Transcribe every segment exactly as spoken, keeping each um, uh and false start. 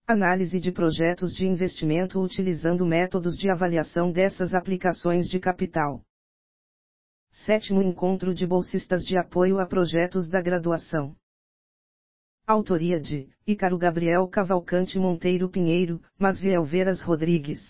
Análise de projetos de investimento utilizando métodos de avaliação dessas aplicações de capital. Sétimo Encontro de bolsistas de apoio a projetos da graduação. Autoria de Ícaro Gabriel Cavalcante Monteiro Pinheiro, Masviel Veras Rodrigues.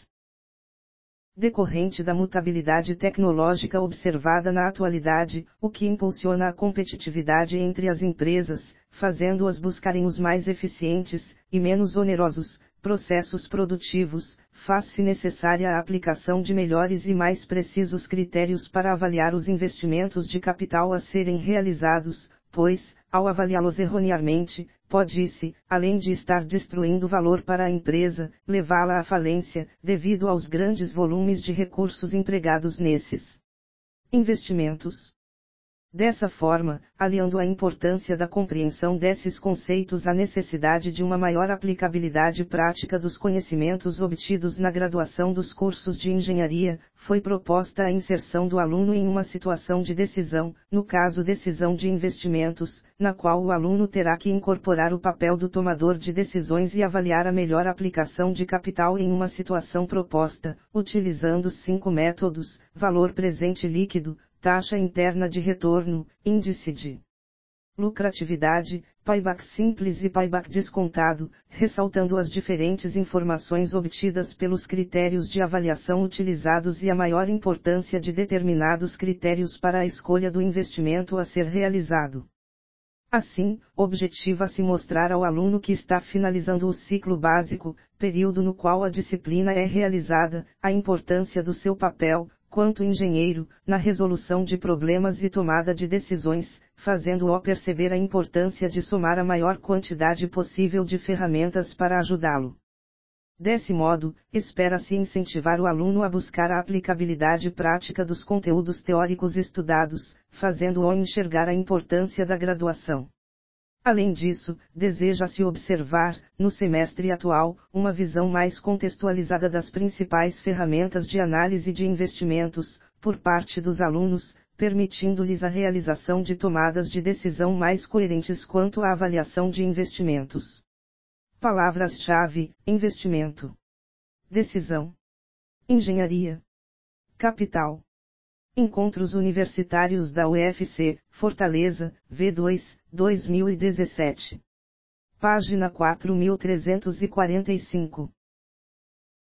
Decorrente da mutabilidade tecnológica observada na atualidade, o que impulsiona a competitividade entre as empresas, fazendo-as buscarem os mais eficientes, e menos onerosos, processos produtivos, faz-se necessária a aplicação de melhores e mais precisos critérios para avaliar os investimentos de capital a serem realizados, pois, ao avaliá-los erroneamente, pode-se, além de estar destruindo valor para a empresa, levá-la à falência, devido aos grandes volumes de recursos empregados nesses investimentos. Dessa forma, aliando a importância da compreensão desses conceitos à necessidade de uma maior aplicabilidade prática dos conhecimentos obtidos na graduação dos cursos de engenharia, foi proposta a inserção do aluno em uma situação de decisão, no caso decisão de investimentos, na qual o aluno terá que incorporar o papel do tomador de decisões e avaliar a melhor aplicação de capital em uma situação proposta, utilizando cinco métodos: valor presente líquido, taxa interna de retorno, índice de lucratividade, payback simples e payback descontado, ressaltando as diferentes informações obtidas pelos critérios de avaliação utilizados e a maior importância de determinados critérios para a escolha do investimento a ser realizado. Assim, objetiva-se mostrar ao aluno que está finalizando o ciclo básico, período no qual a disciplina é realizada, a importância do seu papel, quanto engenheiro, na resolução de problemas e tomada de decisões, fazendo-o perceber a importância de somar a maior quantidade possível de ferramentas para ajudá-lo. Desse modo, espera-se incentivar o aluno a buscar a aplicabilidade prática dos conteúdos teóricos estudados, fazendo-o enxergar a importância da graduação. Além disso, deseja-se observar, no semestre atual, uma visão mais contextualizada das principais ferramentas de análise de investimentos, por parte dos alunos, permitindo-lhes a realização de tomadas de decisão mais coerentes quanto à avaliação de investimentos. Palavras-chave: investimento, decisão, engenharia, capital. Encontros Universitários da U F C, Fortaleza, V dois, dois mil e dezessete. Página quatro mil trezentos e quarenta e cinco.